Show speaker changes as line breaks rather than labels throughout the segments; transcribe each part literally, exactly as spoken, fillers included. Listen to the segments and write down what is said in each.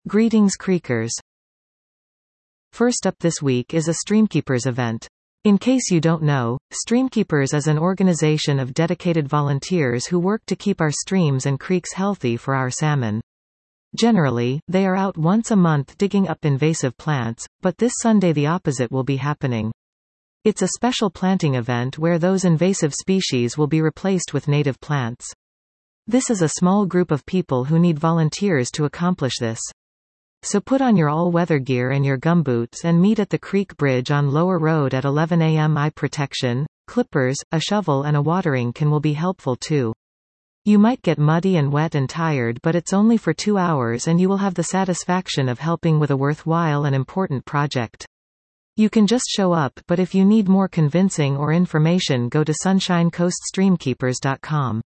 Greetings Creekers. First up this week is a Streamkeepers event. In case you don't know, Streamkeepers is an organization of dedicated volunteers who work to keep our streams and creeks healthy for our salmon. Generally, they are out once a month digging up invasive plants, but this Sunday the opposite will be happening. It's a special planting event where those invasive species will be replaced with native plants. This is a small group of people who need volunteers to accomplish this. So put on your all-weather gear and your gumboots and meet at the creek bridge on Lower Road at eleven a m Eye protection, clippers, a shovel and a watering can will be helpful too. You might get muddy and wet and tired, but it's only for two hours and you will have the satisfaction of helping with a worthwhile and important project. You can just show up, but if you need more convincing or information, go to sunshine coast streamkeepers dot com.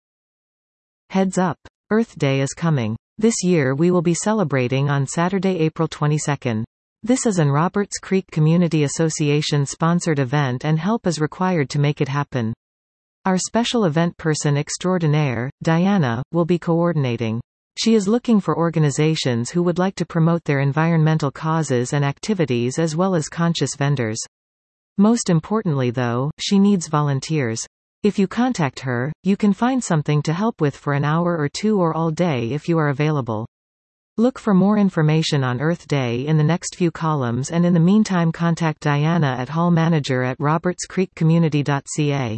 Heads up! Earth Day is coming. This year we will be celebrating on Saturday, April twenty-second. This is an Roberts Creek Community Association sponsored event and help is required to make it happen. Our special event person extraordinaire, Diana, will be coordinating. She is looking for organizations who would like to promote their environmental causes and activities as well as conscious vendors. Most importantly though, she needs volunteers. If you contact her, you can find something to help with for an hour or two or all day if you are available. Look for more information on Earth Day in the next few columns, and in the meantime contact Diana at hall manager at roberts creek community dot c a.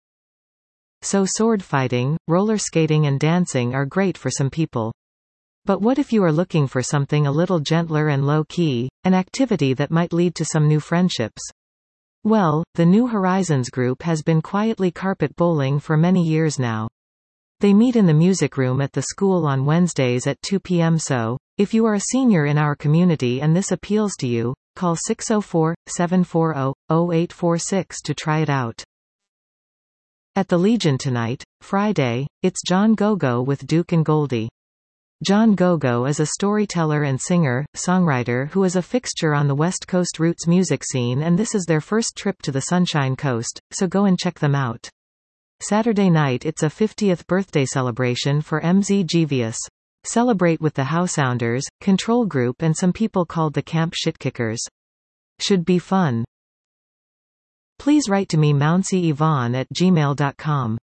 So sword fighting, roller skating and dancing are great for some people. But what if you are looking for something a little gentler and low-key, an activity that might lead to some new friendships? Well, the New Horizons group has been quietly carpet bowling for many years now. They meet in the music room at the school on Wednesdays at two p m so, if you are a senior in our community and this appeals to you, call six oh four, seven four zero, zero eight four six to try it out. At the Legion tonight, Friday, it's John Gogo with Duke and Goldie. John Gogo is a storyteller and singer, songwriter who is a fixture on the West Coast roots music scene, and this is their first trip to the Sunshine Coast, so go and check them out. Saturday night it's a fiftieth birthday celebration for M Z Jeevius. Celebrate with the Howsounders, Control Group and some people called the Camp Shitkickers. Should be fun. Please write to me Mouncy Yvonne at gmail dot com.